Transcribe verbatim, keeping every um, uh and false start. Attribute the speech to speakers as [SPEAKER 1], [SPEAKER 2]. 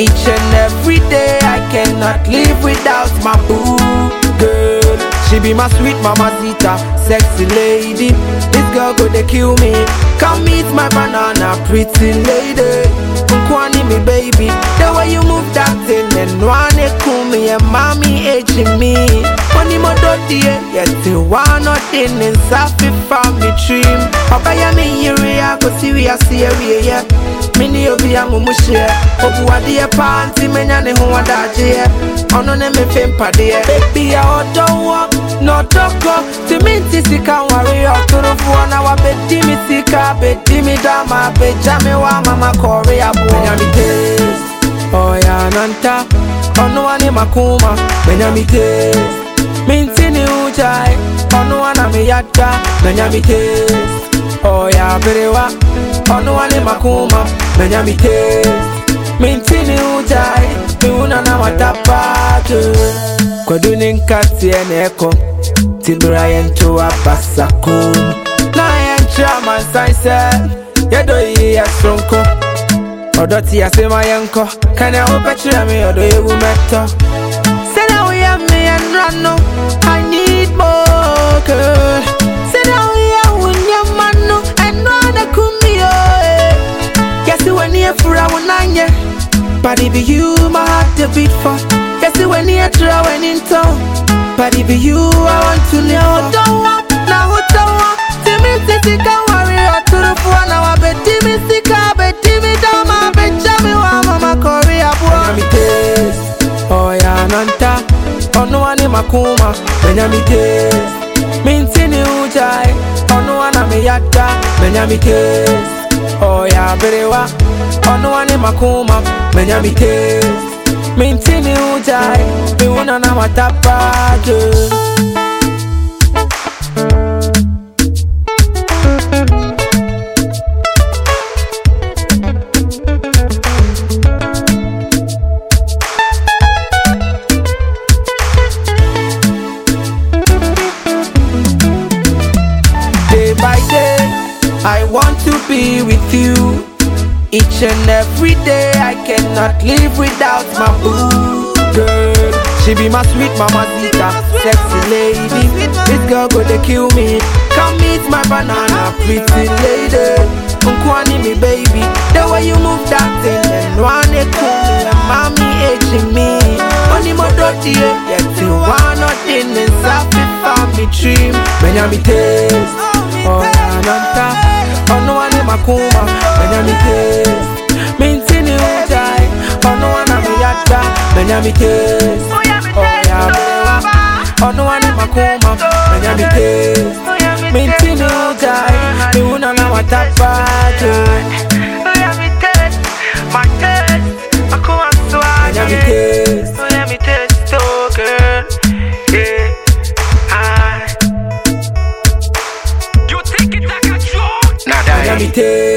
[SPEAKER 1] Each and every day I cannot live without my boo girl. She be my sweet mamacita, sexy lady. This girl go to kill me. Come meet my banana, pretty lady. Unkwani me baby, the way you move that thing and wanna cool me and mommy aging me. Money mo do die, yet you want nothing in safi from me dream. Papa ya me yuri ya go see we a see we ya. Mini obi ya mumushie, obu adi ya panty menya ne ho adaje. Ono ne me fempa de. Baby I don't walk, no toko. To me sika worry or to for na wa bedi mi sika, bedi mi dama, bejame wa mama Korea boy. Benyami taste, oh ya nanta. Ono ane makuma, benyami taste. Minti ni ujai, ono wana me yata. Benyami taste, oh ya berewa. Ono ane makuma, benyami taste. Minti ni ujai, mi una na matapatu. Kwa duni nkati eneko, tibura yentu wa pasakum. Na yentra mansaise, yedo yi ya sonko. Odoti ya sema yenko, kanya upechira mi odo yewu meto. Sena uya me and rano, I need more girl. Sena uya unya mano, and rana kumio. Yes, when you fura unanye, but it be you my heart to beat for. Yes, when you try when in town, but it be you I want to know. Don't want, now who don't want? Timmy Titi can worry or to the phone. Now I bet Timmy Sika, bet Timmy Dama, bet Jamie wa mama Korea boy. Benyami taste, oh ya nanta. Ono ane makuma, benyami taste. Minti ni ujai, ono wana me yata. Benyami taste, oh ya berewa. Ono ane makuma, benyami taste. Minti ni ujai, mi una na matapatu. Day by day, I want to be with you. Each and every day I cannot live without my boo girl. She be my sweet mamacita, sexy lady. This girl go to kill me. Come meet my banana, pretty lady. Unkwani me baby, the way you move that thing and wanna cool me and mommy aging me. Money mo do die, yet you want nothing in safi family dream. Benyami taste, oh ya nanta. Ono ane makuma, benyami taste. Minti ni ujai, ono wana me yata. Benyami taste, oh ya berewa. Ono ane makuma, benyami taste. Minti ni ujai, mi una na matapatu. Benyami taste, my taste, makuma swag. Benyami taste, benyami taste, oh girl, yeah. I. You take it like a drug. Benyami taste.